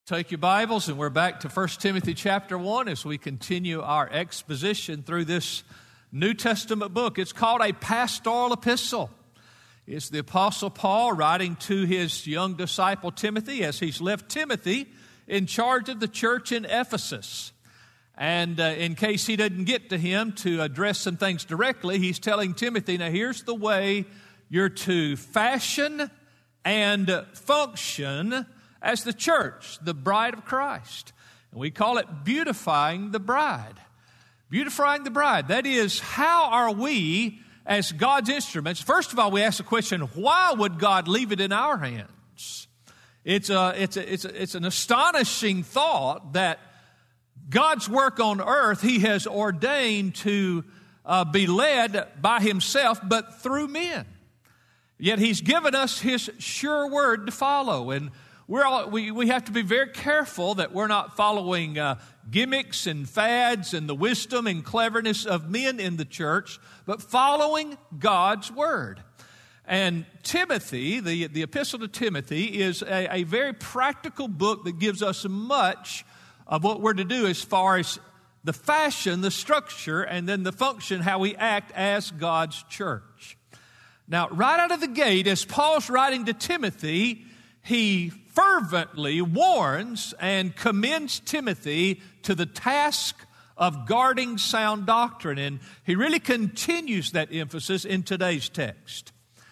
Take your Bibles, and we're back to 1 Timothy chapter 1 as we continue our exposition through this New Testament book. It's called a pastoral epistle. It's the Apostle Paul writing to his young disciple Timothy as he's left Timothy in charge of the church in Ephesus. And in case he didn't get to him to address some things directly, he's telling Timothy, now here's the way you're to fashion and function as the church, the bride of Christ. And we call it beautifying the bride. Beautifying the bride. That is, how are we as God's instruments? First of all, we ask the question, why would God leave it in our hands? It's an astonishing thought that God's work on earth, He has ordained to be led by Himself, but through men. Yet He's given us His sure word to follow. And we have to be very careful that we're not following gimmicks and fads and the wisdom and cleverness of men in the church, but following God's word. And Timothy, the epistle to Timothy, is a very practical book that gives us much of what we're to do as far as the fashion, the structure, and then the function, how we act as God's church. Now, right out of the gate, as Paul's writing to Timothy, he fervently warns and commends Timothy to the task of guarding sound doctrine. And he really continues that emphasis in today's text.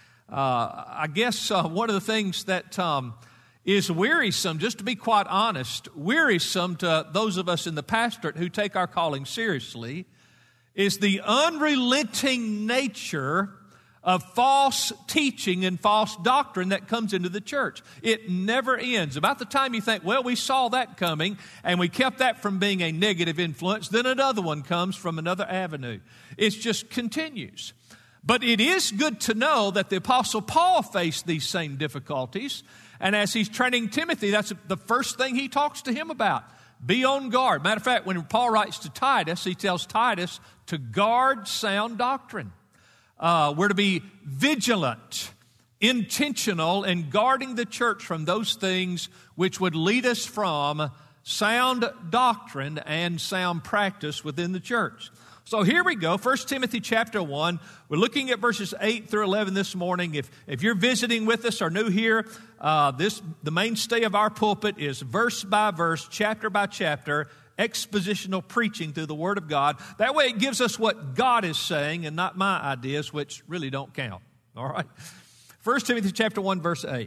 I guess one of the things that is wearisome, just to be quite honest, wearisome to those of us in the pastorate who take our calling seriously, is the unrelenting nature of false teaching and false doctrine that comes into the church. It never ends. About the time you think, well, we saw that coming and we kept that from being a negative influence, then another one comes from another avenue. It just continues. But it is good to know that the Apostle Paul faced these same difficulties. And as he's training Timothy, that's the first thing he talks to him about. Be on guard. Matter of fact, when Paul writes to Titus, he tells Titus to guard sound doctrine. We're to be vigilant, intentional in guarding the church from those things which would lead us from sound doctrine and sound practice within the church. So here we go, 1 Timothy chapter 1. We're looking at verses 8 through 11 this morning. If you're visiting with us or new here, the mainstay of our pulpit is verse by verse, chapter by chapter, expositional preaching through the Word of God. That way it gives us what God is saying and not my ideas, which really don't count. All right? 1 Timothy chapter 1, verse 8.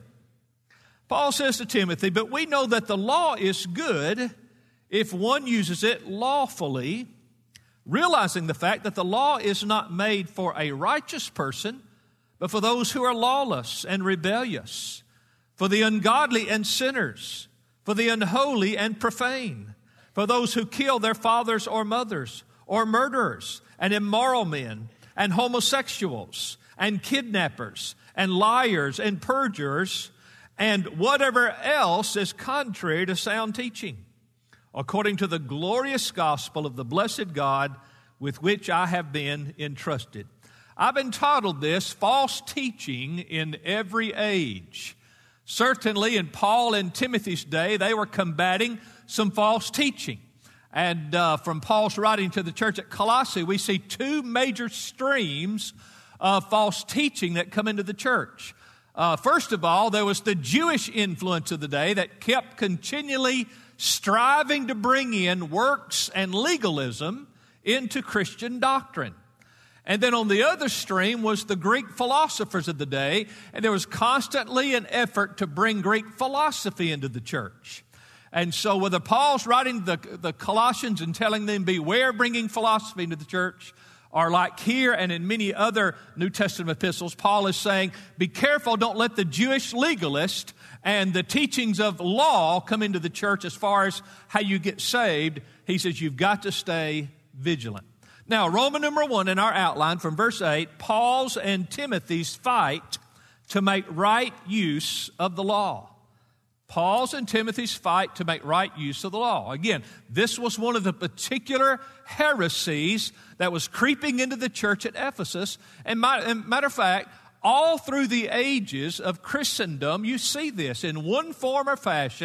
Paul says to Timothy, "But we know that the law is good if one uses it lawfully, realizing the fact that the law is not made for a righteous person, but for those who are lawless and rebellious, for the ungodly and sinners, for the unholy and profane, for those who kill their fathers or mothers, or murderers, and immoral men, and homosexuals, and kidnappers, and liars, and perjurers, and whatever else is contrary to sound teaching, according to the glorious gospel of the blessed God with which I have been entrusted." I've entitled this, False Teaching in Every Age. Certainly in Paul and Timothy's day, they were combating some false teaching. And from Paul's writing to the church at Colossae, we see two major streams of false teaching that come into the church. First of all, there was the Jewish influence of the day that kept continually striving to bring in works and legalism into Christian doctrine. And then on the other stream was the Greek philosophers of the day, and there was constantly an effort to bring Greek philosophy into the church. And so whether Paul's writing the Colossians and telling them, beware bringing philosophy into the church, or like here and in many other New Testament epistles, Paul is saying, be careful, don't let the Jewish legalist and the teachings of law come into the church as far as how you get saved. He says you've got to stay vigilant. Now, Roman number 1 in our outline from verse 8, Paul's and Timothy's fight to make right use of the law. Paul's and Timothy's fight to make right use of the law. Again, this was one of the particular heresies that was creeping into the church at Ephesus. And matter of fact, all through the ages of Christendom, you see this in one form or fashion.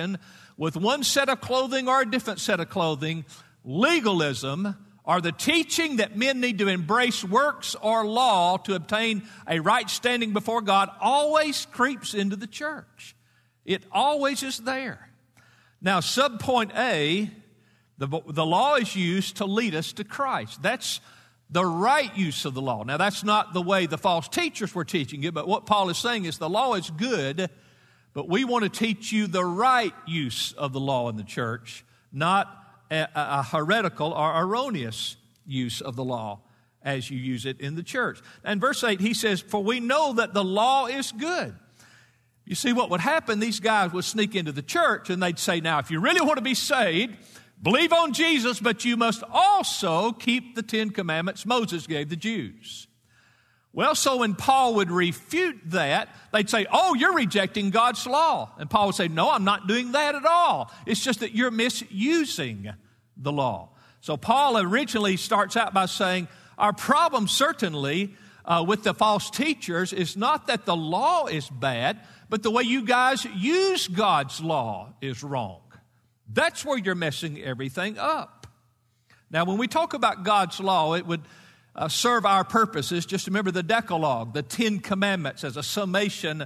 with one set of clothing or a different set of clothing, legalism, or the teaching that men need to embrace works or law to obtain a right standing before God, always creeps into the church. It always is there. Now, subpoint A, the law is used to lead us to Christ. That's the right use of the law. Now, that's not the way the false teachers were teaching it, but what Paul is saying is the law is good, but we want to teach you the right use of the law in the church, not a heretical or erroneous use of the law as you use it in the church. And verse 8, he says, for we know that the law is good. You see, what would happen, these guys would sneak into the church and they'd say, now, if you really want to be saved, believe on Jesus, but you must also keep the 10 commandments Moses gave the Jews. Well, so when Paul would refute that, they'd say, oh, you're rejecting God's law. And Paul would say, no, I'm not doing that at all. It's just that you're misusing the law. So Paul originally starts out by saying, our problem certainly with the false teachers is not that the law is bad, but the way you guys use God's law is wrong. That's where you're messing everything up. Now, when we talk about God's law, it would serve our purposes. Just remember the Decalogue, the 10 Commandments as a summation.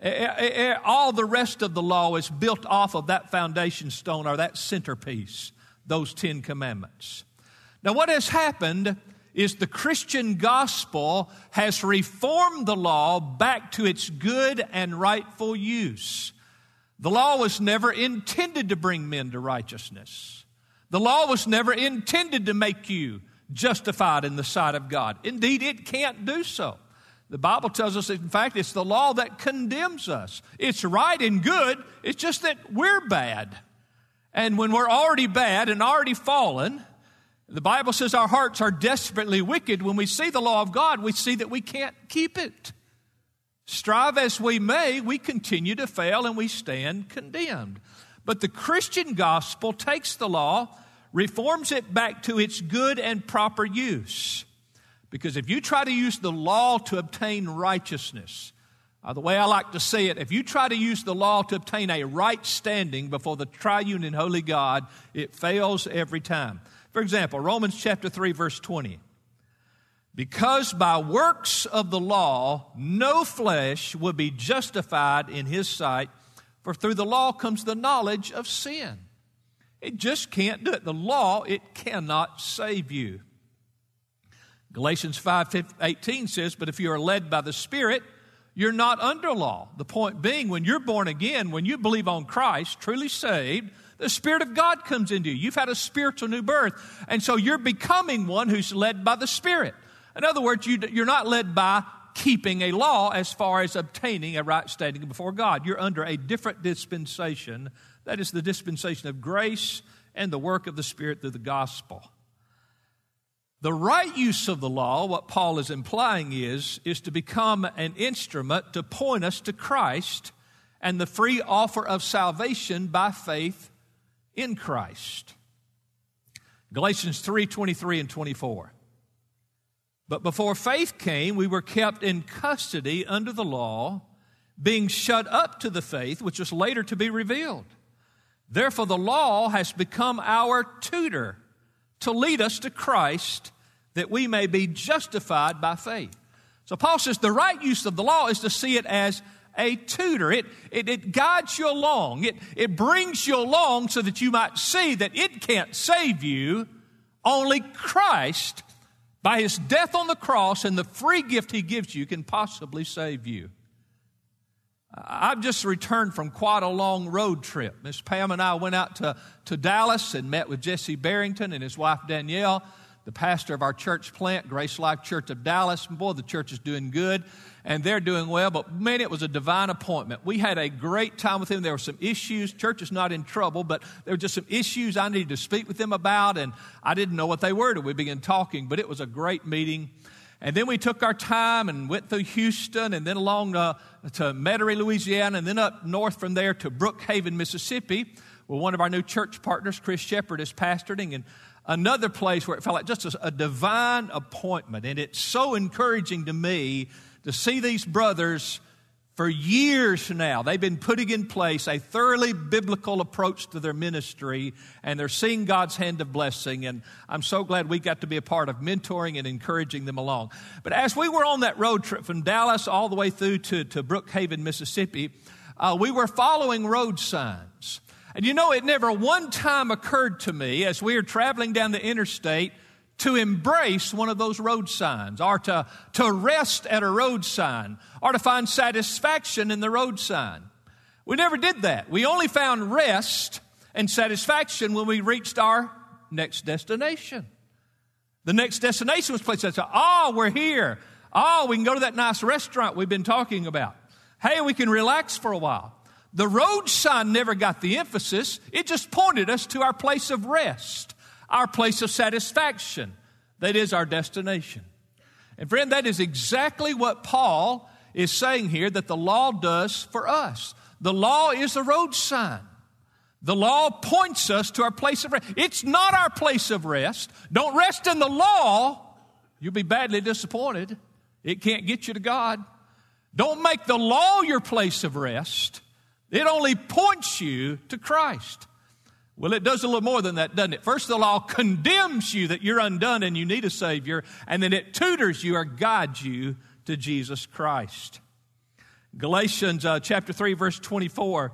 All the rest of the law is built off of that foundation stone or that centerpiece, those 10 Commandments. Now, what has happened is the Christian gospel has reformed the law back to its good and rightful use. The law was never intended to bring men to righteousness. The law was never intended to make you justified in the sight of God. Indeed, it can't do so. The Bible tells us, in fact, it's the law that condemns us. It's right and good. It's just that we're bad. And when we're already bad and already fallen, the Bible says our hearts are desperately wicked. When we see the law of God, we see that we can't keep it. Strive as we may, we continue to fail and we stand condemned. But the Christian gospel takes the law, reforms it back to its good and proper use. Because if you try to use the law to obtain righteousness, the way I like to say it, if you try to use the law to obtain a right standing before the triune and holy God, it fails every time. For example, Romans chapter 3, verse 20. Because by works of the law, no flesh will be justified in his sight, for through the law comes the knowledge of sin. It just can't do it. The law, it cannot save you. Galatians 5:18 says, but if you are led by the Spirit, you're not under law. The point being, when you're born again, when you believe on Christ, truly saved, the Spirit of God comes into you. You've had a spiritual new birth. And so you're becoming one who's led by the Spirit. In other words, you're not led by keeping a law as far as obtaining a right standing before God. You're under a different dispensation. That is the dispensation of grace and the work of the Spirit through the gospel. The right use of the law, what Paul is implying is to become an instrument to point us to Christ and the free offer of salvation by faith in Christ. Galatians 3:23 and 24. But before faith came, we were kept in custody under the law, being shut up to the faith which was later to be revealed. Therefore, the law has become our tutor to lead us to Christ, that we may be justified by faith. So Paul says the right use of the law is to see it as a tutor. It guides you along. It brings you along so that you might see that it can't save you. Only Christ, by his death on the cross and the free gift he gives you, can possibly save you. I've just returned from quite a long road trip. Miss Pam and I went out to Dallas and met with Jesse Barrington and his wife Danielle, the pastor of our church plant, Grace Life Church of Dallas. Boy, the church is doing good, and they're doing well. But, man, it was a divine appointment. We had a great time with them. There were some issues. Church is not in trouble, but there were just some issues I needed to speak with them about, and I didn't know what they were till we began talking. But it was a great meeting. And then we took our time and went through Houston and then along to Metairie, Louisiana, and then up north from there to Brookhaven, Mississippi, where one of our new church partners, Chris Shepard, is pastoring, and another place where it felt like just a divine appointment. And it's so encouraging to me to see these brothers For years now, they've been putting in place a thoroughly biblical approach to their ministry, and they're seeing God's hand of blessing, and I'm so glad we got to be a part of mentoring and encouraging them along. But as we were on that road trip from Dallas all the way through to Brookhaven, Mississippi, we were following road signs. And you know, it never one time occurred to me as we were traveling down the interstate to embrace one of those road signs, or to rest at a road sign, or to find satisfaction in the road sign. We never did that. We only found rest and satisfaction when we reached our next destination. The next destination was a place that said, we're here. We can go to that nice restaurant we've been talking about. Hey, we can relax for a while. The road sign never got the emphasis. It just pointed us to our place of rest, our place of satisfaction. That is our destination. And friend, that is exactly what Paul is saying here that the law does for us. The law is the road sign. The law points us to our place of rest. It's not our place of rest. Don't rest in the law. You'll be badly disappointed. It can't get you to God. Don't make the law your place of rest. It only points you to Christ. Well, it does a little more than that, doesn't it? First, the law condemns you that you're undone and you need a Savior, and then it tutors you or guides you to Jesus Christ. Galatians chapter 3, verse 24,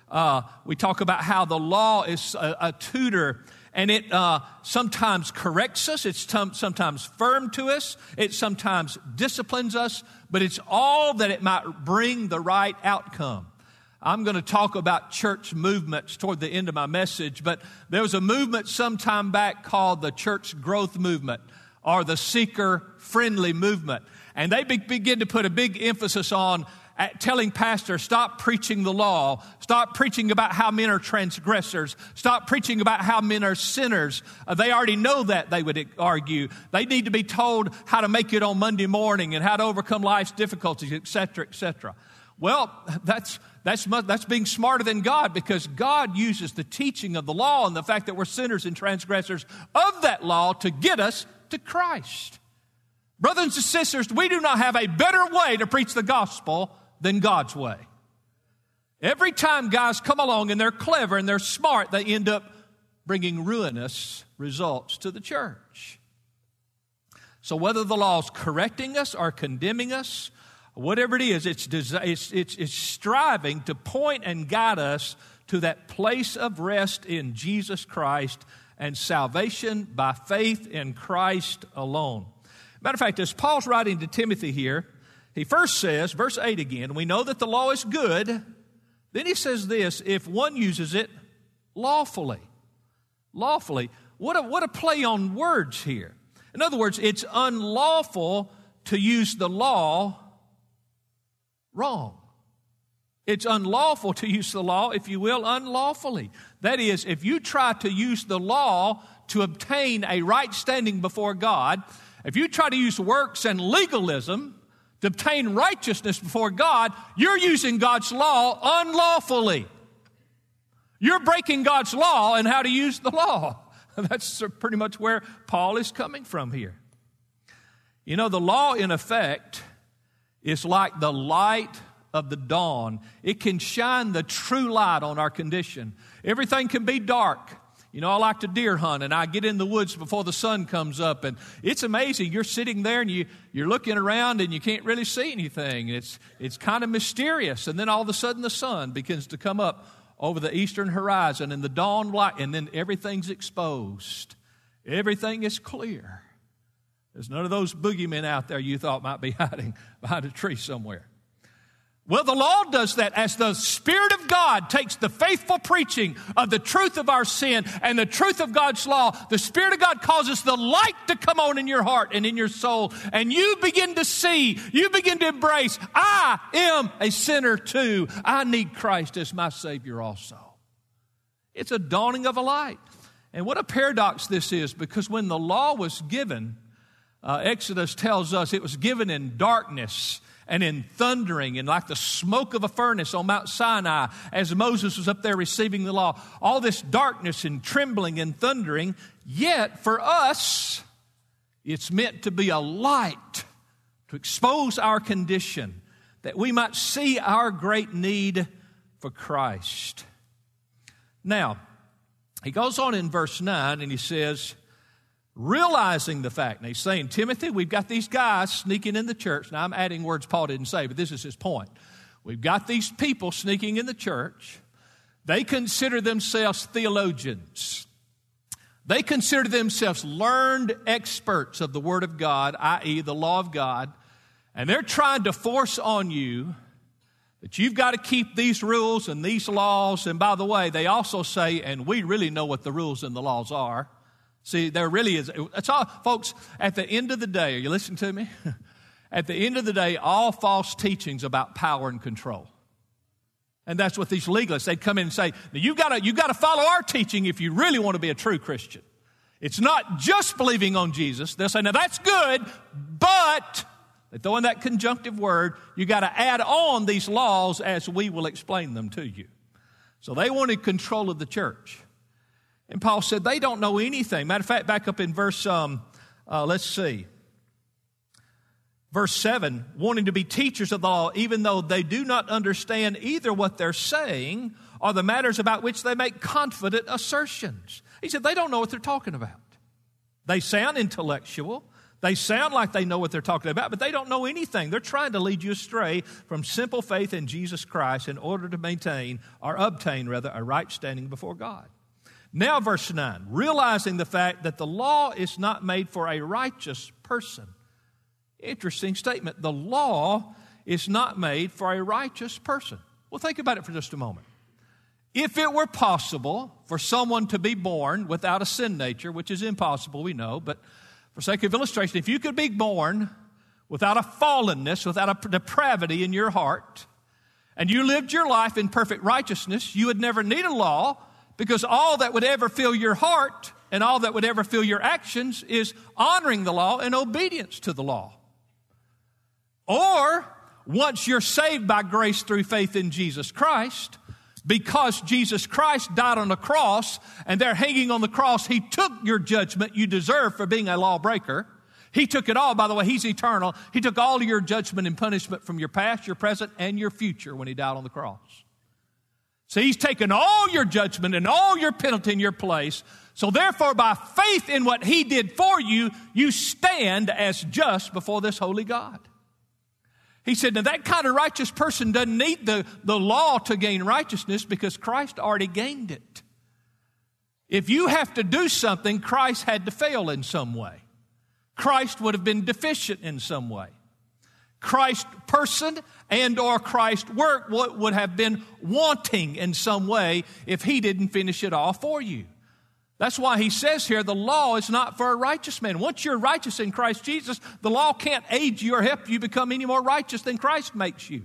we talk about how the law is a tutor, and it sometimes corrects us, it's sometimes firm to us, it sometimes disciplines us, but it's all that it might bring the right outcome. I'm going to talk about church movements toward the end of my message, but there was a movement some time back called the church growth movement or the seeker-friendly movement. And they begin to put a big emphasis on telling pastors, stop preaching the law, stop preaching about how men are transgressors, stop preaching about how men are sinners. They already know that, they would argue. They need to be told how to make it on Monday morning and how to overcome life's difficulties, etc., etc. Well, that's being smarter than God, because God uses the teaching of the law and the fact that we're sinners and transgressors of that law to get us to Christ. Brothers and sisters, we do not have a better way to preach the gospel than God's way. Every time guys come along and they're clever and they're smart, they end up bringing ruinous results to the church. So whether the law is correcting us or condemning us, whatever it is, it's striving to point and guide us to that place of rest in Jesus Christ and salvation by faith in Christ alone. Matter of fact, as Paul's writing to Timothy here, he first says, verse 8 again, we know that the law is good. Then he says this, if one uses it lawfully. Lawfully. What a play on words here. In other words, it's unlawful to use the law wrong. It's unlawful to use the law, if you will, unlawfully. That is, if you try to use the law to obtain a right standing before God, if you try to use works and legalism to obtain righteousness before God, you're using God's law unlawfully. You're breaking God's law and how to use the law. That's pretty much where Paul is coming from here. You know, the law, in effect, is like the light of the dawn. It can shine the true light on our condition. Everything can be dark. You know, I like to deer hunt, and I get in the woods before the sun comes up, and it's amazing. You're sitting there, and you're looking around, and you can't really see anything. It's kind of mysterious, and then all of a sudden the sun begins to come up over the eastern horizon, and the dawn light, and then everything's exposed. Everything is clear. There's none of those boogeymen out there you thought might be hiding behind a tree somewhere. Well, the law does that as the Spirit of God takes the faithful preaching of the truth of our sin and the truth of God's law. The Spirit of God causes the light to come on in your heart and in your soul, and you begin to see, you begin to embrace, I am a sinner too. I need Christ as my Savior also. It's a dawning of a light. And what a paradox this is, because when the law was given, Exodus tells us it was given in darkness and in thundering and like the smoke of a furnace on Mount Sinai as Moses was up there receiving the law. All this darkness and trembling and thundering, yet for us, it's meant to be a light to expose our condition. that we might see our great need for Christ. Now, he goes on in verse 9 and he says, realizing the fact, and he's saying, Timothy, we've got these guys sneaking in the church. Now, I'm adding words Paul didn't say, but this is his point. We've got these people sneaking in the church. They consider themselves theologians. They consider themselves learned experts of the Word of God, i.e. the law of God, and they're trying to force on you that you've got to keep these rules and these laws. And by the way, they also say, and we really know what the rules and the laws are. See, there really is. That's all, folks, at the end of the day, are you listening to me? At the end of the day, all false teachings about power and control. And that's what these legalists, they'd come in and say, now you've got to follow our teaching if you really want to be a true Christian. It's not just believing on Jesus. They'll say, now that's good, but they throw in that conjunctive word, you got to add on these laws as we will explain them to you. So they wanted control of the church. And Paul said they don't know anything. Matter of fact, back up in verse, verse 7, wanting to be teachers of the law, even though they do not understand either what they're saying or the matters about which they make confident assertions. He said they don't know what they're talking about. They sound intellectual. They sound like they know what they're talking about, but they don't know anything. They're trying to lead you astray from simple faith in Jesus Christ in order to obtain a right standing before God. Now, verse 9, realizing the fact that the law is not made for a righteous person. Interesting statement. The law is not made for a righteous person. Well, think about it for just a moment. If it were possible for someone to be born without a sin nature, which is impossible, we know, but for sake of illustration, if you could be born without a fallenness, without a depravity in your heart, and you lived your life in perfect righteousness, you would never need a law, because all that would ever fill your heart and all that would ever fill your actions is honoring the law and obedience to the law. Or, once you're saved by grace through faith in Jesus Christ, because Jesus Christ died on the cross and there hanging on the cross, He took your judgment you deserve for being a lawbreaker. He took it all. By the way, He's eternal. He took all of your judgment and punishment from your past, your present, and your future when He died on the cross. So He's taken all your judgment and all your penalty in your place. So therefore, by faith in what He did for you, you stand as just before this holy God. He said, now that kind of righteous person doesn't need the law to gain righteousness because Christ already gained it. If you have to do something, Christ had to fail in some way. Christ would have been deficient in some way. Christ's person and or Christ's work would have been wanting in some way if He didn't finish it all for you. That's why he says here, the law is not for a righteous man. Once you're righteous in Christ Jesus, the law can't aid you or help you become any more righteous than Christ makes you.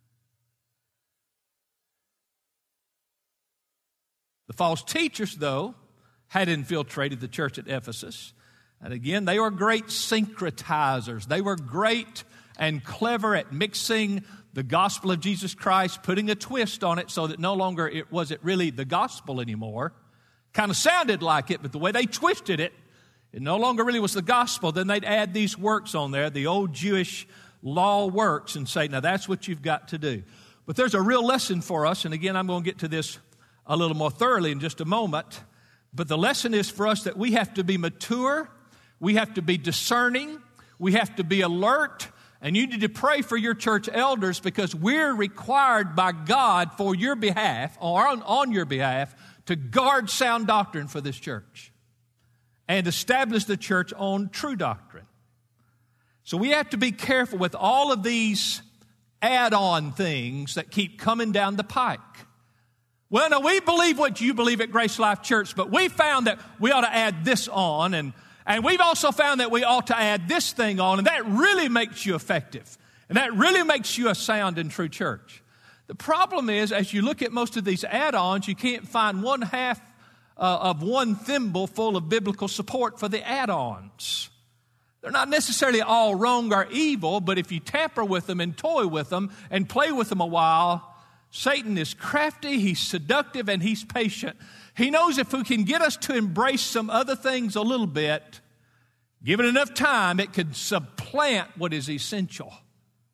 The false teachers, though, had infiltrated the church at Ephesus. And again, they were great syncretizers. They were great and clever at mixing the gospel of Jesus Christ, putting a twist on it so that no longer was it really the gospel anymore. Kind of sounded like it, but the way they twisted it, it no longer really was the gospel. Then they'd add these works on there, the old Jewish law works, and say, now that's what you've got to do. But there's a real lesson for us, and again, I'm going to get to this a little more thoroughly in just a moment. But the lesson is for us that we have to be mature, we have to be discerning, we have to be alert, and you need to pray for your church elders because we're required by God for your behalf, or on your behalf, to guard sound doctrine for this church and establish the church on true doctrine. So we have to be careful with all of these add-on things that keep coming down the pike. Well, now we believe what you believe at Grace Life Church, but we found that we ought to add this on, and we've also found that we ought to add this thing on, and that really makes you effective, and that really makes you a sound and true church. The problem is, as you look at most of these add-ons, you can't find one half of one thimble full of biblical support for the add-ons. They're not necessarily all wrong or evil, but if you tamper with them and toy with them and play with them a while, Satan is crafty, he's seductive, and he's patient. He knows if we can get us to embrace some other things a little bit, given enough time, it could supplant what is essential.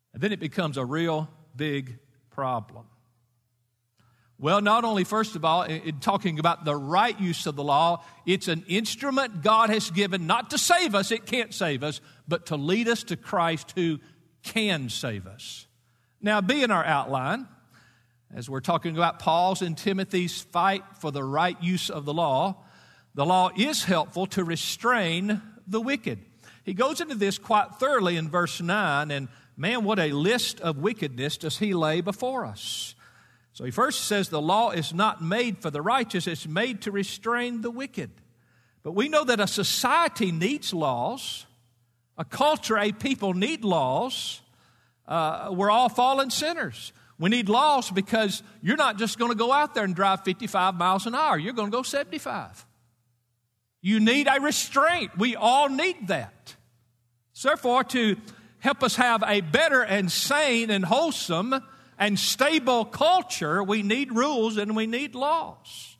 And then it becomes a real big problem. Well, not only, first of all, in talking about the right use of the law, it's an instrument God has given not to save us, it can't save us, but to lead us to Christ who can save us. Now, be in our outline, as we're talking about Paul's and Timothy's fight for the right use of the law is helpful to restrain the wicked. He goes into this quite thoroughly in verse 9, and man, what a list of wickedness does he lay before us. So he first says the law is not made for the righteous, it's made to restrain the wicked. But we know that a society needs laws, a culture, a people need laws. We're all fallen sinners. We need laws because you're not just going to go out there and drive 55 miles an hour. You're going to go 75. You need a restraint. We all need that. So therefore, to help us have a better and sane and wholesome and stable culture, we need rules and we need laws.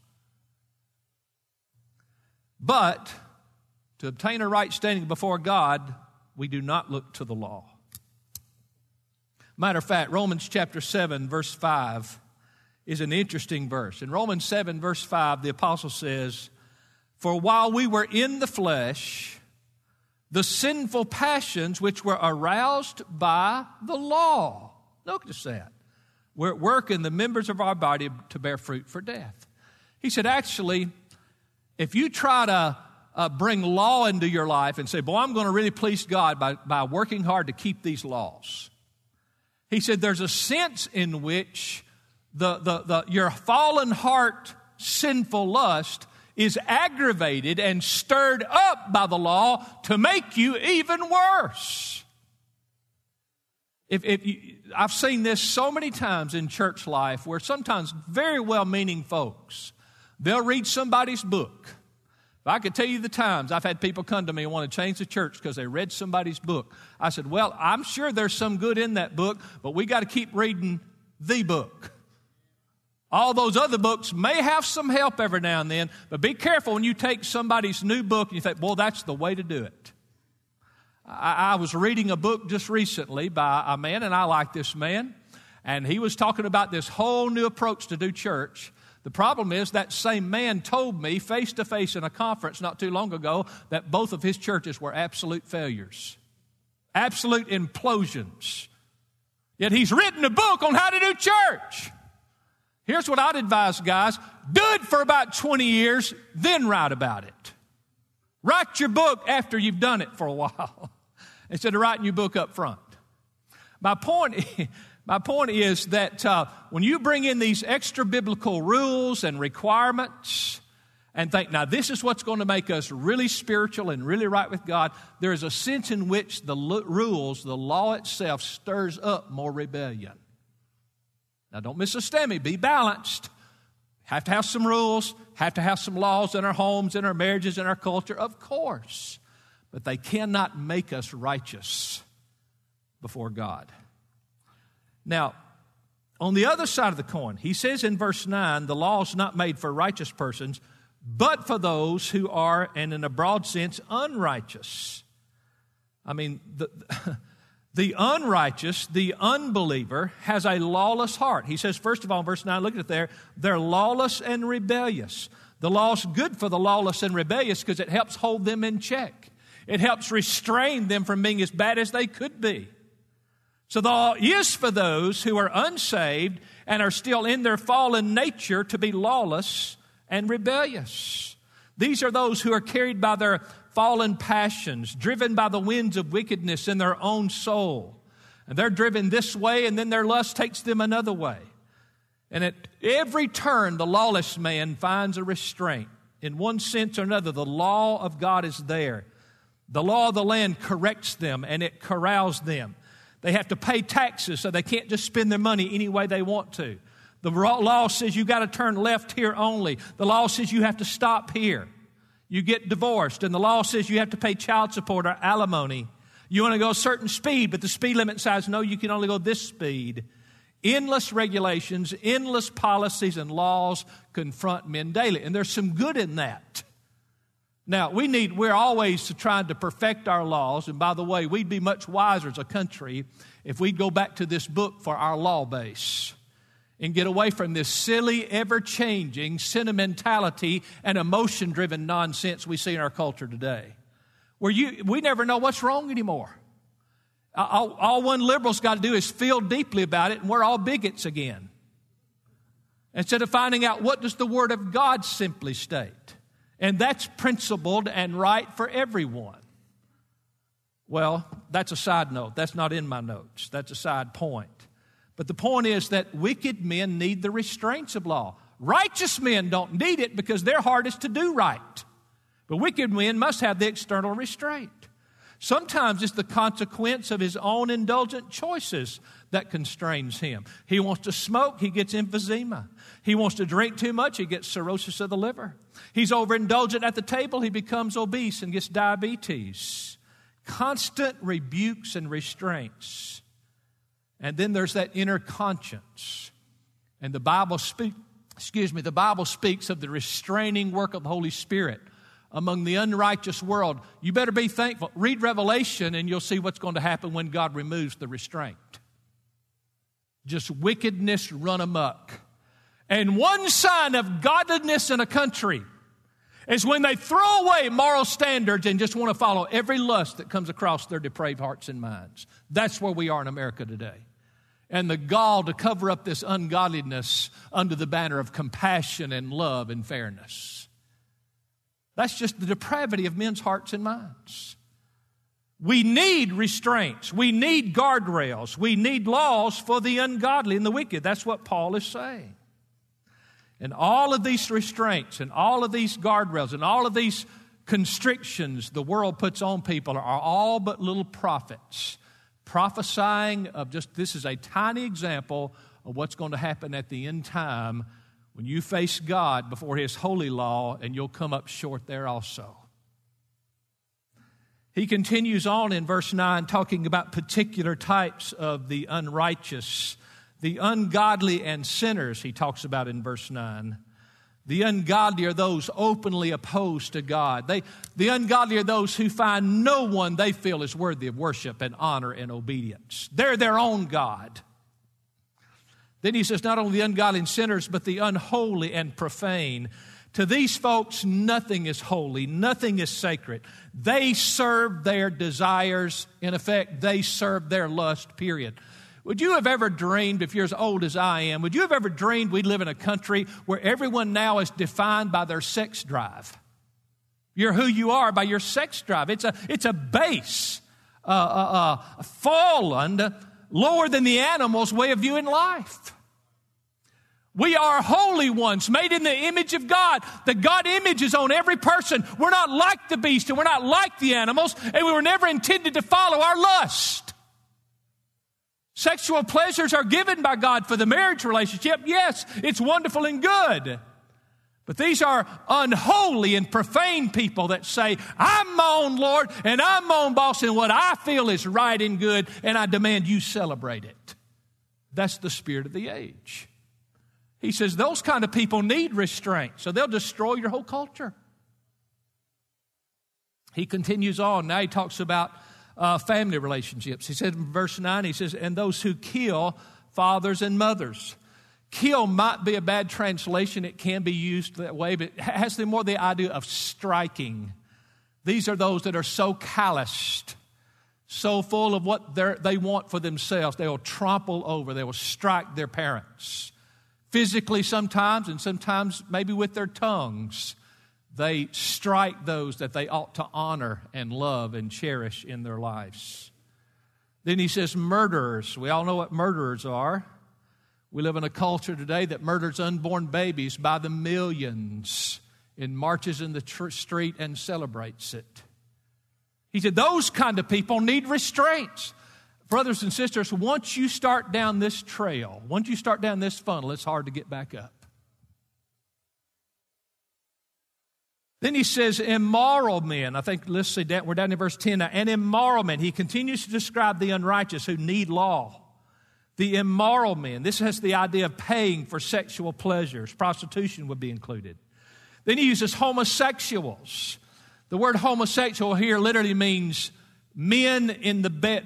But to obtain a right standing before God, we do not look to the law. Matter of fact, Romans chapter 7, verse 5 is an interesting verse. In Romans 7, verse 5, the apostle says, "For while we were in the flesh, the sinful passions which were aroused by the law," notice that, "were at work in the members of our body to bear fruit for death." He said, actually, if you try to bring law into your life and say, boy, I'm going to really please God by working hard to keep these laws. He said there's a sense in which your fallen heart sinful lust is aggravated and stirred up by the law to make you even worse. I've seen this so many times in church life where sometimes very well-meaning folks, they'll read somebody's book. If I could tell you the times I've had people come to me and want to change the church because they read somebody's book. I said, well, I'm sure there's some good in that book, but we got to keep reading the book. All those other books may have some help every now and then, but be careful when you take somebody's new book and you think, well, that's the way to do it. I was reading a book just recently by a man, and I like this man, and he was talking about this whole new approach to do church. The problem is that same man told me face-to-face in a conference not too long ago that both of his churches were absolute failures, absolute implosions. Yet he's written a book on how to do church. Here's what I'd advise, guys. Do it for about 20 years, then write about it. Write your book after you've done it for a while instead of writing your book up front. My point is that when you bring in these extra biblical rules and requirements and think, now this is what's going to make us really spiritual and really right with God, there is a sense in which the rules, the law itself, stirs up more rebellion. Now don't misunderstand me. Be balanced. Have to have some rules, have to have some laws in our homes, in our marriages, in our culture, of course. But they cannot make us righteous before God. Now, on the other side of the coin, he says in verse 9, the law is not made for righteous persons, but for those who are, and in a broad sense, unrighteous. I mean, the unrighteous, the unbeliever, has a lawless heart. He says, first of all, in verse 9, look at it there, they're lawless and rebellious. The law's good for the lawless and rebellious because it helps hold them in check. It helps restrain them from being as bad as they could be. So the law is for those who are unsaved and are still in their fallen nature to be lawless and rebellious. These are those who are carried by their fallen passions, driven by the winds of wickedness in their own soul. And they're driven this way, and then their lust takes them another way. And at every turn, the lawless man finds a restraint. In one sense or another, the law of God is there. The law of the land corrects them, and it corrals them. They have to pay taxes, so they can't just spend their money any way they want to. The law says you got to turn left here only. The law says you have to stop here. You get divorced, and the law says you have to pay child support or alimony. You want to go a certain speed, but the speed limit says, no, you can only go this speed. Endless regulations, endless policies and laws confront men daily. And there's some good in that. Now, we're always trying to perfect our laws. And by the way, we'd be much wiser as a country if we'd go back to this book for our law base and get away from this silly, ever-changing sentimentality and emotion-driven nonsense we see in our culture today, where we never know what's wrong anymore. All one liberal's got to do is feel deeply about it, and we're all bigots again. Instead of finding out what does the Word of God simply state. And that's principled and right for everyone. Well, that's a side note. That's not in my notes. That's a side point. But the point is that wicked men need the restraints of law. Righteous men don't need it because their heart is to do right. But wicked men must have the external restraint. Sometimes it's the consequence of his own indulgent choices that constrains him. He wants to smoke, he gets emphysema. He wants to drink too much, he gets cirrhosis of the liver. He's overindulgent at the table, he becomes obese and gets diabetes. Constant rebukes and restraints. And then there's that inner conscience. And the Bible speaks of the restraining work of the Holy Spirit among the unrighteous world. You better be thankful. Read Revelation and you'll see what's going to happen when God removes the restraint. Just wickedness run amok. And one sign of godliness in a country is when they throw away moral standards and just want to follow every lust that comes across their depraved hearts and minds. That's where we are in America today. And the gall to cover up this ungodliness under the banner of compassion and love and fairness. That's just the depravity of men's hearts and minds. We need restraints. We need guardrails. We need laws for the ungodly and the wicked. That's what Paul is saying. And all of these restraints and all of these guardrails and all of these constrictions the world puts on people are all but little prophets prophesying of just, this is a tiny example of what's going to happen at the end time when you face God before His holy law, and you'll come up short there also. He continues on in verse 9 talking about particular types of the unrighteous, the ungodly and sinners, he talks about in verse 9. The ungodly are those openly opposed to God. The ungodly are those who find no one they feel is worthy of worship and honor and obedience. They're their own God. Then he says not only the ungodly and sinners, but the unholy and profane. To these folks, nothing is holy, nothing is sacred. They serve their desires. In effect, they serve their lust, period. Would you have ever dreamed, if you're as old as I am, would you have ever dreamed we'd live in a country where everyone now is defined by their sex drive? You're who you are by your sex drive. It's a base, fallen, lower than the animal's way of viewing life. We are holy ones, made in the image of God. The God image is on every person. We're not like the beast and we're not like the animals, and we were never intended to follow our lust. Sexual pleasures are given by God for the marriage relationship. Yes, it's wonderful and good. But these are unholy and profane people that say, I'm my own Lord and I'm my own boss, and what I feel is right and good, and I demand you celebrate it. That's the spirit of the age. He says those kind of people need restraint, so they'll destroy your whole culture. He continues on. Now he talks about family relationships. He said in verse 9, he says, and those who kill fathers and mothers. Kill might be a bad translation. It can be used that way, but it has more the idea of striking. These are those that are so calloused, so full of what they want for themselves. They will trample over. They will strike their parents. Physically sometimes, and sometimes maybe with their tongues. They strike those that they ought to honor and love and cherish in their lives. Then he says murderers. We all know what murderers are. We live in a culture today that murders unborn babies by the millions and marches in the street and celebrates it. He said those kind of people need restraints. Brothers and sisters, once you start down this trail, once you start down this funnel, it's hard to get back up. Then he says immoral men. I think, let's see, we're down in verse 10 now. And immoral men. He continues to describe the unrighteous who need law. The immoral men. This has the idea of paying for sexual pleasures. Prostitution would be included. Then he uses homosexuals. The word homosexual here literally means men in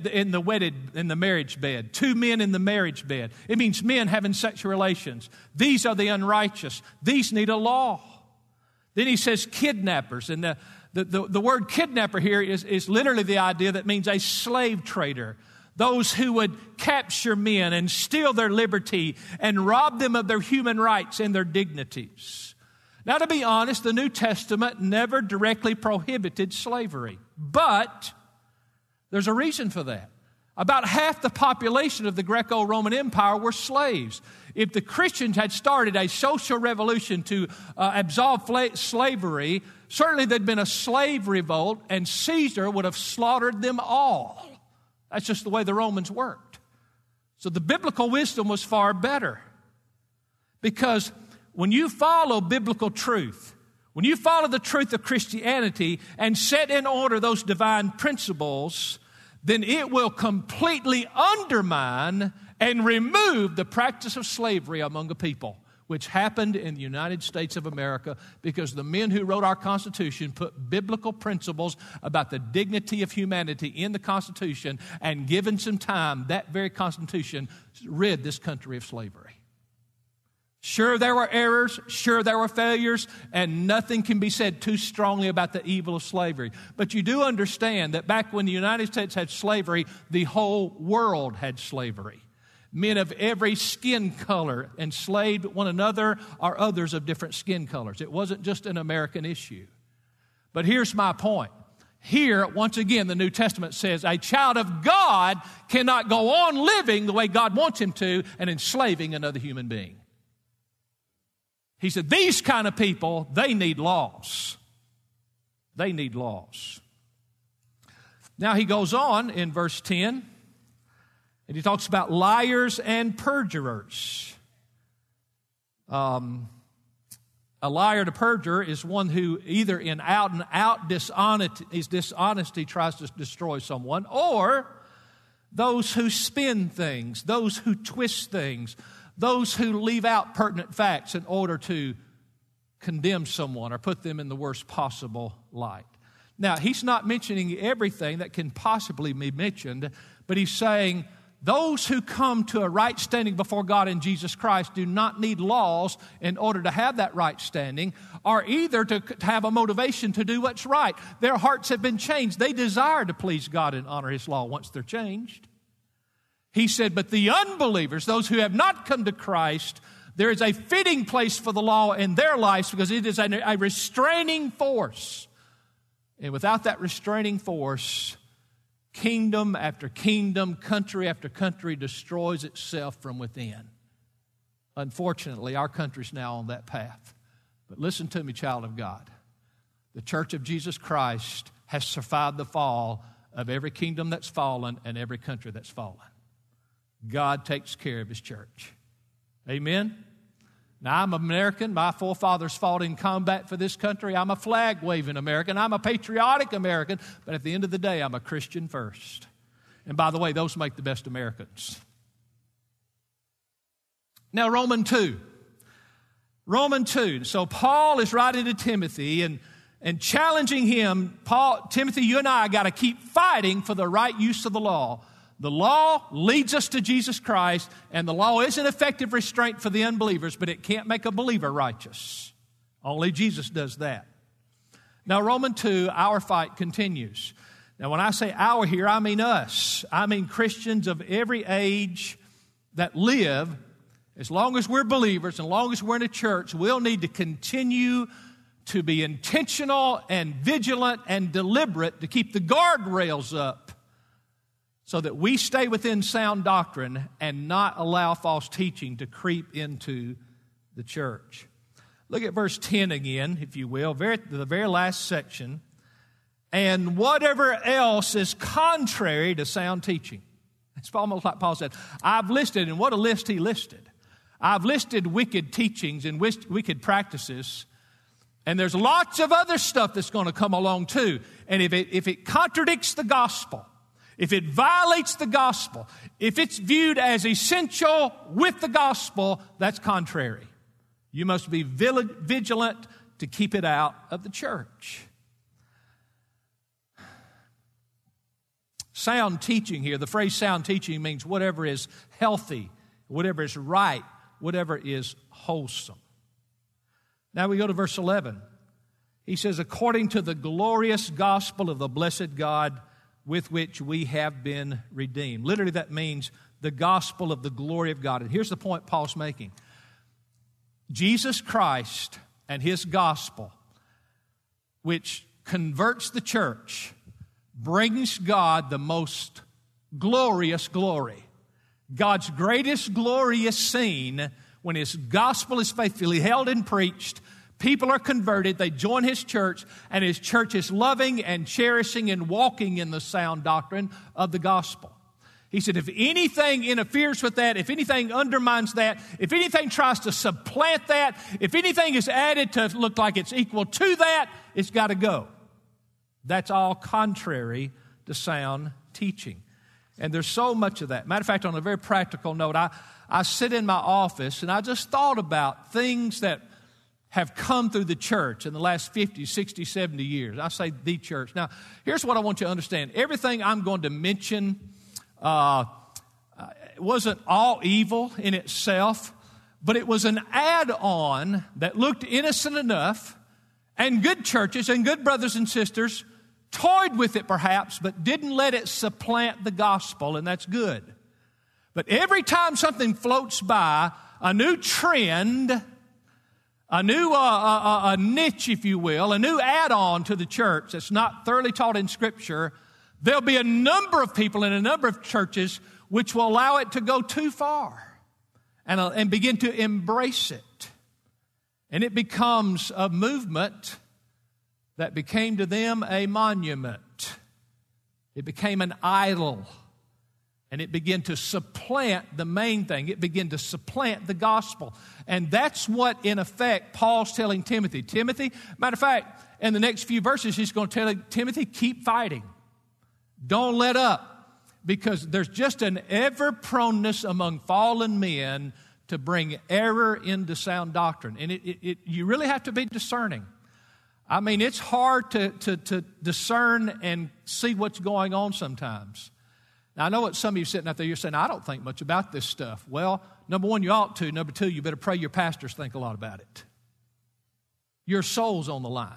the marriage bed. Two men in the marriage bed. It means men having sexual relations. These are the unrighteous. These need a law. Then he says kidnappers. And the word kidnapper here is literally the idea that means a slave trader. Those who would capture men and steal their liberty and rob them of their human rights and their dignities. Now, to be honest, the New Testament never directly prohibited slavery. But there's a reason for that. About half the population of the Greco-Roman Empire were slaves. If the Christians had started a social revolution to absolve slavery, certainly there'd been a slave revolt, and Caesar would have slaughtered them all. That's just the way the Romans worked. So the biblical wisdom was far better. Because when you follow biblical truth, when you follow the truth of Christianity and set in order those divine principles, then it will completely undermine and remove the practice of slavery among a people, which happened in the United States of America because the men who wrote our Constitution put biblical principles about the dignity of humanity in the Constitution, and given some time, that very Constitution rid this country of slavery. Sure, there were errors. Sure, there were failures. And nothing can be said too strongly about the evil of slavery. But you do understand that back when the United States had slavery, the whole world had slavery. Men of every skin color enslaved one another or others of different skin colors. It wasn't just an American issue. But here's my point. Here, once again, the New Testament says a child of God cannot go on living the way God wants him to and enslaving another human being. He said, these kind of people, they need laws. They need laws. Now he goes on in verse 10, and he talks about liars and perjurers. A liar to perjurer is one who either in out and out dishonesty tries to destroy someone, or those who spin things, those who twist things, those who leave out pertinent facts in order to condemn someone or put them in the worst possible light. Now, he's not mentioning everything that can possibly be mentioned, but he's saying those who come to a right standing before God in Jesus Christ do not need laws in order to have that right standing, or either to have a motivation to do what's right. Their hearts have been changed. They desire to please God and honor His law once they're changed. He said, but the unbelievers, those who have not come to Christ, there is a fitting place for the law in their lives because it is a restraining force. And without that restraining force, kingdom after kingdom, country after country destroys itself from within. Unfortunately, our country's now on that path. But listen to me, child of God. The Church of Jesus Christ has survived the fall of every kingdom that's fallen and every country that's fallen. God takes care of His church. Amen? Now, I'm American. My forefathers fought in combat for this country. I'm a flag-waving American. I'm a patriotic American. But at the end of the day, I'm a Christian first. And by the way, those make the best Americans. Now, Romans 2. Romans 2. So Paul is writing to Timothy and challenging him. Timothy, you and I got to keep fighting for the right use of the law. The law leads us to Jesus Christ, and the law is an effective restraint for the unbelievers, but it can't make a believer righteous. Only Jesus does that. Now, Romans 2, our fight continues. Now, when I say our here, I mean us. I mean Christians of every age that live. As long as we're believers, and as long as we're in a church, we'll need to continue to be intentional and vigilant and deliberate to keep the guardrails up, so that we stay within sound doctrine and not allow false teaching to creep into the church. Look at verse 10 again, if you will, the very last section. And whatever else is contrary to sound teaching. It's almost like Paul said, I've listed, and what a list he listed. I've listed wicked teachings and wicked practices. And there's lots of other stuff that's going to come along too. And if it contradicts the gospel, if it violates the gospel, if it's viewed as essential with the gospel, that's contrary. You must be vigilant to keep it out of the church. Sound teaching here, the phrase sound teaching means whatever is healthy, whatever is right, whatever is wholesome. Now we go to verse 11. He says, according to the glorious gospel of the blessed God with which we have been redeemed. Literally that means the gospel of the glory of God. And here's the point Paul's making. Jesus Christ and his gospel, which converts the church, brings God the most glorious glory. God's greatest glory is seen when his gospel is faithfully held and preached. People are converted, they join his church, and his church is loving and cherishing and walking in the sound doctrine of the gospel. He said, if anything interferes with that, if anything undermines that, if anything tries to supplant that, if anything is added to look like it's equal to that, it's got to go. That's all contrary to sound teaching. And there's so much of that. Matter of fact, on a very practical note, I sit in my office and I just thought about things that have come through the church in the last 50, 60, 70 years. I say the church. Now, here's what I want you to understand. Everything I'm going to mention wasn't all evil in itself, but it was an add-on that looked innocent enough, and good churches and good brothers and sisters toyed with it perhaps, but didn't let it supplant the gospel, and that's good. But every time something floats by, a new trend, a new a niche, if you will, a new add-on to the church that's not thoroughly taught in Scripture, there'll be a number of people in a number of churches which will allow it to go too far and begin to embrace it. And it becomes a movement that became to them a monument. It became an idol. And it began to supplant the main thing. It began to supplant the gospel. And that's what, in effect, Paul's telling Timothy. Timothy, matter of fact, in the next few verses, he's going to tell Timothy, keep fighting. Don't let up. Because there's just an ever-proneness among fallen men to bring error into sound doctrine. And you really have to be discerning. I mean, it's hard to discern and see what's going on sometimes. Now, I know what some of you sitting out there, you're saying, I don't think much about this stuff. Well, number one, you ought to. Number two, you better pray your pastors think a lot about it. Your soul's on the line.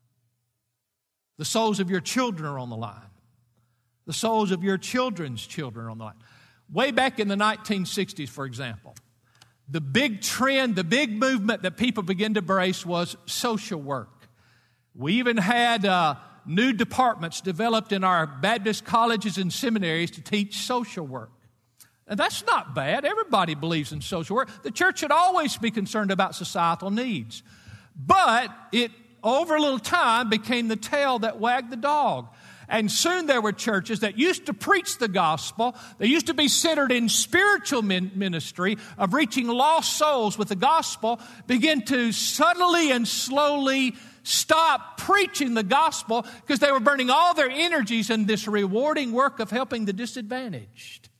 The souls of your children are on the line. The souls of your children's children are on the line. Way back in the 1960s, for example, the big trend, the big movement that people began to embrace was social work. We even had new departments developed in our Baptist colleges and seminaries to teach social work. And that's not bad. Everybody believes in social work. The church should always be concerned about societal needs. But it, over a little time, became the tail that wagged the dog. And soon there were churches that used to preach the gospel. They used to be centered in spiritual ministry of reaching lost souls with the gospel, begin to subtly and slowly stop preaching the gospel because they were burning all their energies in this rewarding work of helping the disadvantaged.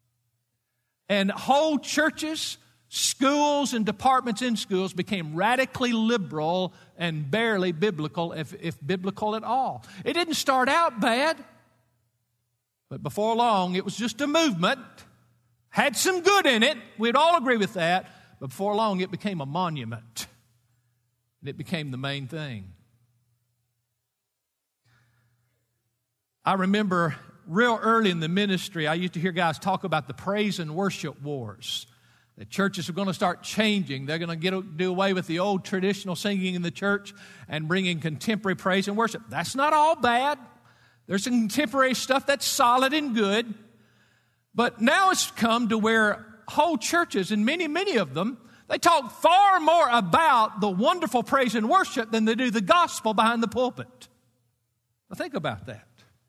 And whole churches, schools, and departments in schools became radically liberal and barely biblical, if biblical at all. It didn't start out bad, but before long it was just a movement. Had some good in it. We'd all agree with that. But before long it became a monument. And it became the main thing. I remember real early in the ministry, I used to hear guys talk about the praise and worship wars. The churches are going to start changing. They're going to do away with the old traditional singing in the church and bring in contemporary praise and worship. That's not all bad. There's some contemporary stuff that's solid and good. But now it's come to where whole churches, and many, many of them, they talk far more about the wonderful praise and worship than they do the gospel behind the pulpit. Now think about that.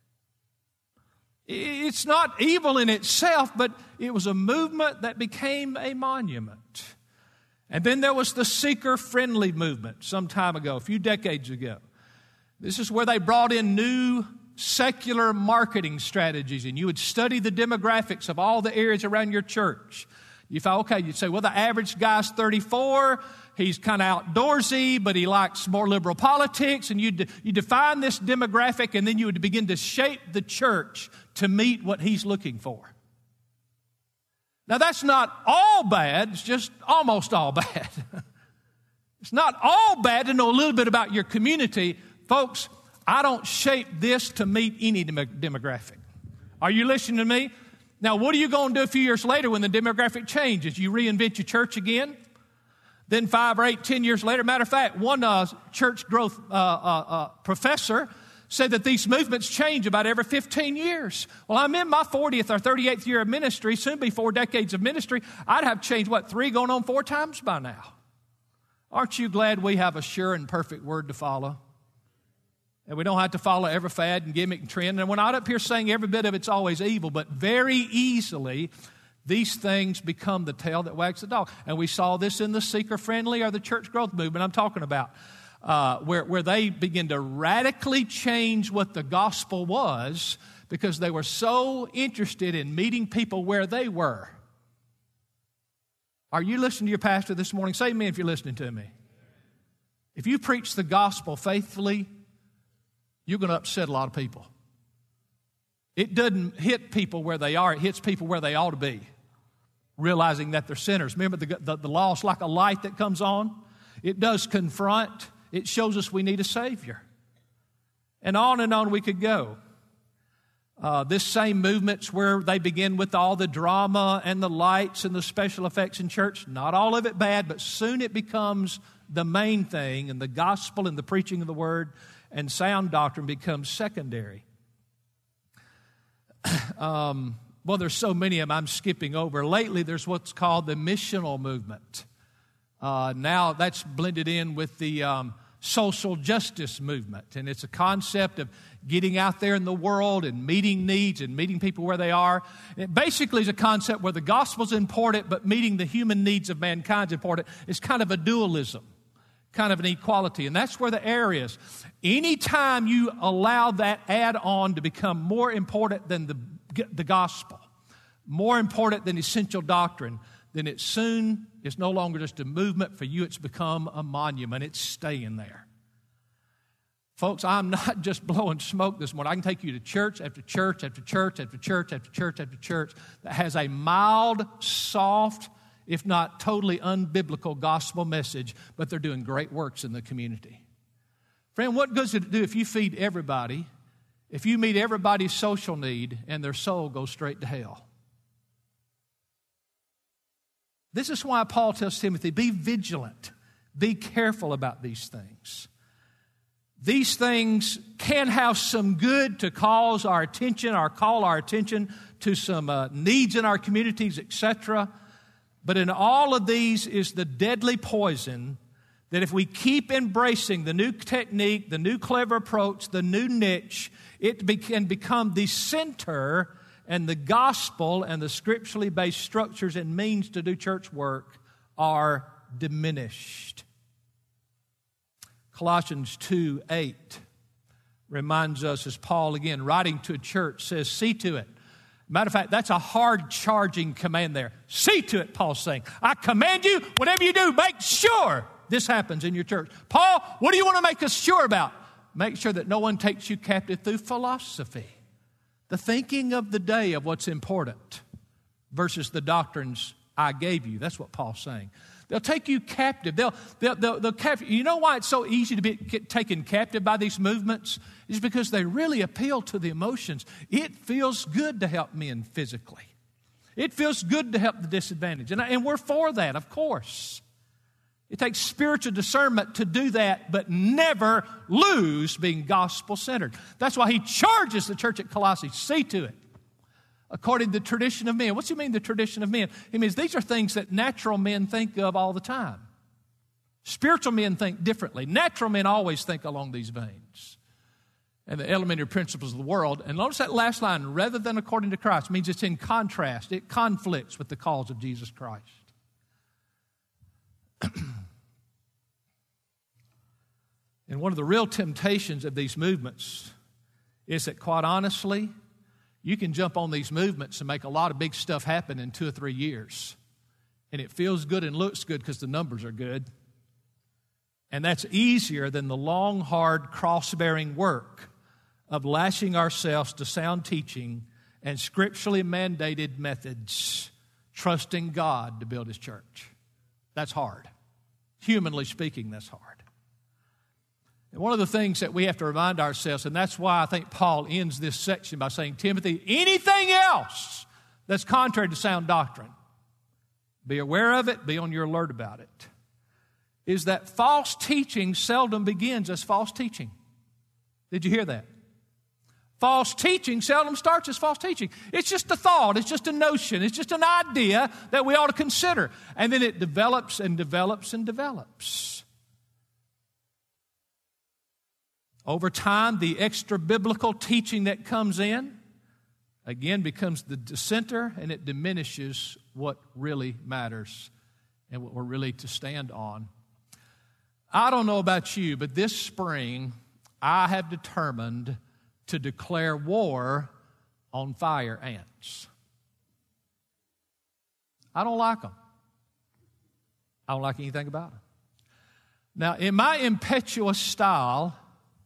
It's not evil in itself, but it was a movement that became a monument. And then there was the seeker-friendly movement some time ago, a few decades ago. This is where they brought in new secular marketing strategies, and you would study the demographics of all the areas around your church. You thought, okay, you'd say, well, the average guy's 34. He's kind of outdoorsy, but he likes more liberal politics. And you define this demographic, and then you would begin to shape the church to meet what he's looking for. Now, that's not all bad. It's just almost all bad. It's not all bad to know a little bit about your community. Folks, I don't shape this to meet any demographic. Are you listening to me? Now, what are you going to do a few years later when the demographic changes? You reinvent your church again? Then 5 or 8, 10 years later, matter of fact, one church growth professor said that these movements change about every 15 years. Well, I'm in my 40th or 38th year of ministry, soon be 4 decades of ministry. I'd have changed, 3 going on 4 times by now. Aren't you glad we have a sure and perfect word to follow? And we don't have to follow every fad and gimmick and trend. And we're not up here saying every bit of it's always evil, but very easily these things become the tail that wags the dog. And we saw this in the seeker-friendly or the church growth movement I'm talking about, where they begin to radically change what the gospel was because they were so interested in meeting people where they were. Are you listening to your pastor this morning? Say amen if you're listening to me. If you preach the gospel faithfully, you're going to upset a lot of people. It doesn't hit people where they are. It hits people where they ought to be, realizing that they're sinners. Remember, the law is like a light that comes on. It does confront. It shows us we need a Savior. And on we could go. This same movement's where they begin with all the drama and the lights and the special effects in church. Not all of it bad, but soon it becomes the main thing, and the gospel and the preaching of the word and sound doctrine becomes secondary. Well, there's so many of them I'm skipping over. Lately, there's what's called the missional movement. Now that's blended in with the social justice movement. And it's a concept of getting out there in the world and meeting needs and meeting people where they are. It basically is a concept where the gospel's important, but meeting the human needs of mankind's important. It's kind of a dualism, kind of an equality. And that's where the error is. Anytime you allow that add-on to become more important than the gospel, more important than essential doctrine, then it soon is no longer just a movement. For you, it's become a monument. It's staying there. Folks, I'm not just blowing smoke this morning. I can take you to church after church after church after church after church after church that has a mild, soft, if not totally unbiblical gospel message, but they're doing great works in the community. Friend, what good does it do if you feed everybody, if you meet everybody's social need, and their soul goes straight to hell? This is why Paul tells Timothy, be vigilant, be careful about these things. These things can have some good to cause our attention or call our attention to some needs in our communities, etc. But in all of these is the deadly poison that if we keep embracing the new technique, the new clever approach, the new niche, it can become the center, and the gospel and the scripturally based structures and means to do church work are diminished. Colossians 2:8 reminds us, as Paul, again, writing to a church, says, see to it. Matter of fact, that's a hard-charging command there. See to it, Paul's saying. I command you, whatever you do, make sure this happens in your church. Paul, what do you want to make us sure about? Make sure that no one takes you captive through philosophy. The thinking of the day of what's important versus the doctrines I gave you. That's what Paul's saying. They'll take you captive. They'll capture. You know why it's so easy to get taken captive by these movements? It's because they really appeal to the emotions. It feels good to help men physically. It feels good to help the disadvantaged. And we're for that, of course. It takes spiritual discernment to do that, but never lose being gospel-centered. That's why he charges the church at Colossae, see to it, according to the tradition of men. What's he mean, the tradition of men? He means these are things that natural men think of all the time. Spiritual men think differently. Natural men always think along these veins. And the elementary principles of the world. And notice that last line, rather than according to Christ, means it's in contrast. It conflicts with the cause of Jesus Christ. And one of the real temptations of these movements is that, quite honestly, you can jump on these movements and make a lot of big stuff happen in 2 or 3 years. And it feels good and looks good because the numbers are good. And that's easier than the long, hard, cross-bearing work of lashing ourselves to sound teaching and scripturally mandated methods, trusting God to build His church. That's hard. Humanly speaking, that's hard. And one of the things that we have to remind ourselves, and that's why I think Paul ends this section by saying, Timothy, anything else that's contrary to sound doctrine, be aware of it, be on your alert about it, is that false teaching seldom begins as false teaching. Did you hear that? False teaching seldom starts as false teaching. It's just a thought. It's just a notion. It's just an idea that we ought to consider. And then it develops and develops and develops. Over time, the extra-biblical teaching that comes in, again, becomes the dissenter, and it diminishes what really matters and what we're really to stand on. I don't know about you, but this spring, I have determined to declare war on fire ants. I don't like them. I don't like anything about them. Now, in my impetuous style,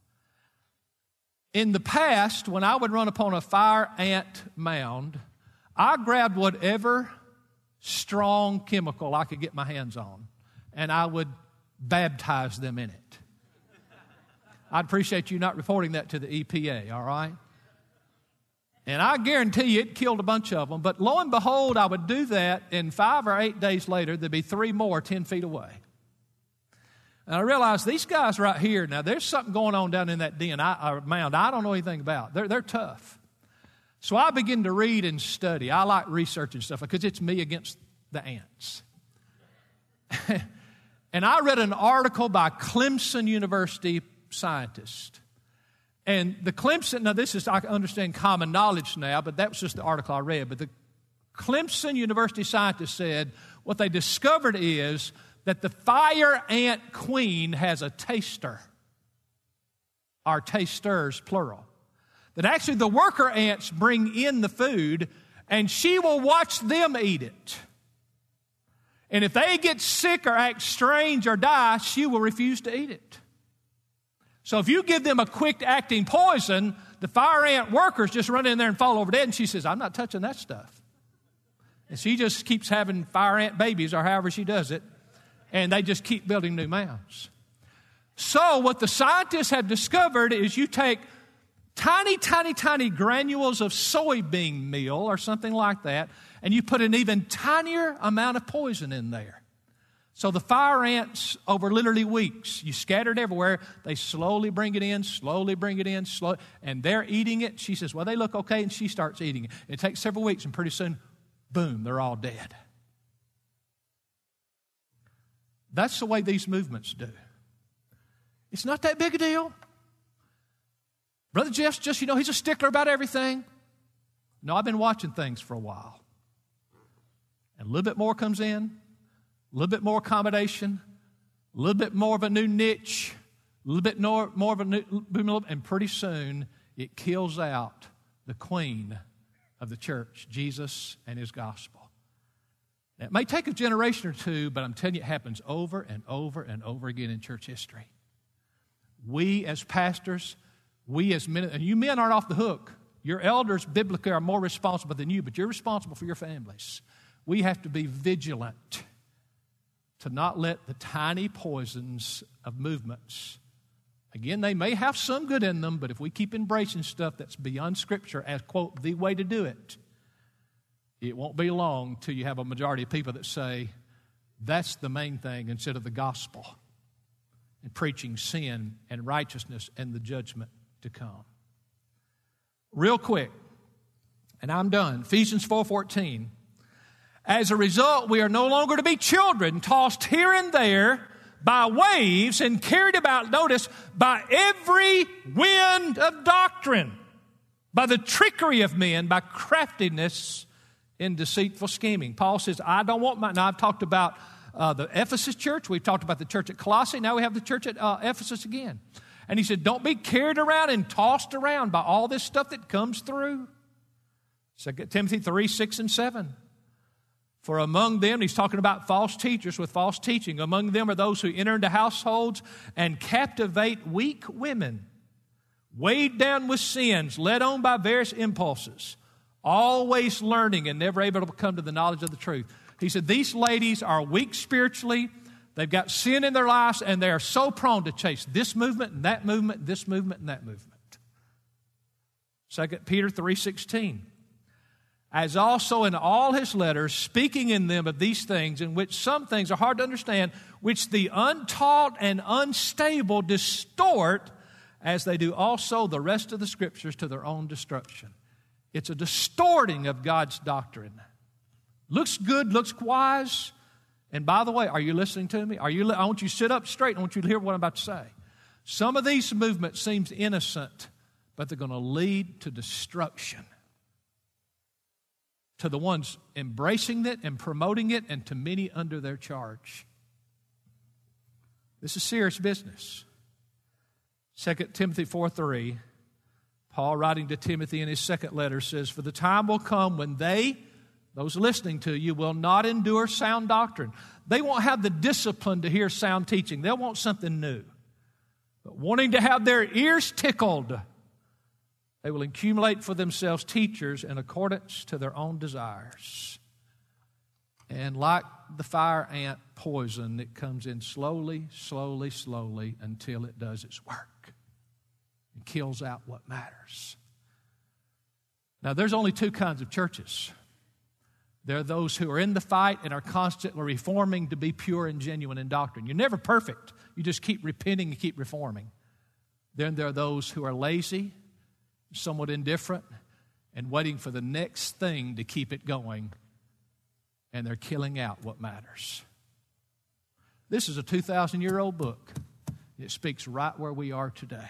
in the past, when I would run upon a fire ant mound, I grabbed whatever strong chemical I could get my hands on, and I would baptize them in it. I'd appreciate you not reporting that to the EPA, all right? And I guarantee you it killed a bunch of them, but lo and behold, I would do that, and 5 or 8 days later, there'd be 3 more 10 feet away. And I realized these guys right here, now there's something going on down in that den, mound I don't know anything about. They're tough. So I begin to read and study. I like research and stuff because it's me against the ants. And I read an article by Clemson University scientist. And the Clemson, now this is, I understand common knowledge now, but that was just the article I read. But the Clemson University scientist said what they discovered is that the fire ant queen has a taster, or tasters, plural. That actually the worker ants bring in the food, and she will watch them eat it. And if they get sick or act strange or die, she will refuse to eat it. So if you give them a quick-acting poison, the fire ant workers just run in there and fall over dead, and she says, I'm not touching that stuff. And she just keeps having fire ant babies, or however she does it, and they just keep building new mounds. So what the scientists have discovered is you take tiny, tiny, tiny granules of soybean meal or something like that, and you put an even tinier amount of poison in there. So the fire ants, over literally weeks, you scatter it everywhere, they slowly bring it in, and they're eating it. She says, well, they look okay, and she starts eating it. It takes several weeks, and pretty soon, boom, they're all dead. That's the way these movements do. It's not that big a deal. Brother Jeff's just, he's a stickler about everything. No, I've been watching things for a while. And a little bit more comes in, a little bit more accommodation, a little bit more of a new niche, a little bit more of a new, and pretty soon it kills out the queen of the church, Jesus and His gospel. Now, it may take a generation or two, but I'm telling you, it happens over and over and over again in church history. We as pastors, we as men, and you men aren't off the hook. Your elders biblically are more responsible than you, but you're responsible for your families. We have to be vigilant to not let the tiny poisons of movements, again, they may have some good in them, but if we keep embracing stuff that's beyond Scripture as, quote, the way to do it, it won't be long till you have a majority of people that say that's the main thing instead of the gospel and preaching sin and righteousness and the judgment to come. Real quick, and I'm done. Ephesians 4:14. As a result, we are no longer to be children, tossed here and there by waves and carried about, notice, by every wind of doctrine, by the trickery of men, by craftiness in deceitful scheming. Paul says, I don't want my... Now, I've talked about the Ephesus church. We've talked about the church at Colossae. Now we have the church at Ephesus again. And he said, don't be carried around and tossed around by all this stuff that comes through. 2 Timothy 3, 6, and 7. For among them, he's talking about false teachers with false teaching. Among them are those who enter into households and captivate weak women, weighed down with sins, led on by various impulses, always learning and never able to come to the knowledge of the truth. He said, these ladies are weak spiritually. They've got sin in their lives, and they are so prone to chase this movement and that movement, this movement and that movement. 2 Peter 3:16. As also in all his letters, speaking in them of these things, in which some things are hard to understand, which the untaught and unstable distort, as they do also the rest of the Scriptures to their own destruction. It's a distorting of God's doctrine. Looks good, looks wise. And by the way, are you listening to me? I want you to sit up straight. I want you to hear what I'm about to say. Some of these movements seem innocent, but they're going to lead to destruction. To the ones embracing it and promoting it, and to many under their charge. This is serious business. 2 Timothy 4:3, Paul writing to Timothy in his second letter says, for the time will come when those listening to you, will not endure sound doctrine. They won't have the discipline to hear sound teaching. They'll want something new. But wanting to have their ears tickled, they will accumulate for themselves teachers in accordance to their own desires. And like the fire ant poison, it comes in slowly, slowly, slowly until it does its work and kills out what matters. Now, there's only two kinds of churches. There are those who are in the fight and are constantly reforming to be pure and genuine in doctrine. You're never perfect. You just keep repenting and keep reforming. Then there are those who are lazy, somewhat indifferent, and waiting for the next thing to keep it going, and they're killing out what matters. This is a 2,000-year-old book. It speaks right where we are today.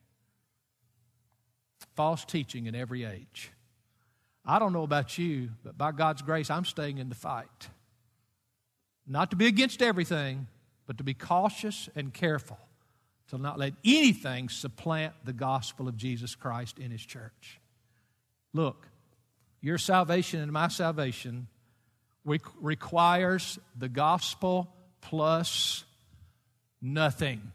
False teaching in every age. I don't know about you, but by God's grace, I'm staying in the fight. Not to be against everything, but to be cautious and careful to not let anything supplant the gospel of Jesus Christ in His church. Look, your salvation and my salvation requires the gospel plus nothing.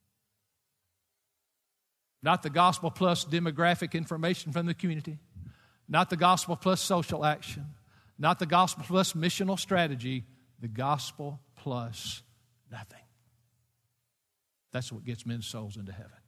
Not the gospel plus demographic information from the community. Not the gospel plus social action. Not the gospel plus missional strategy. The gospel plus nothing. That's what gets men's souls into heaven.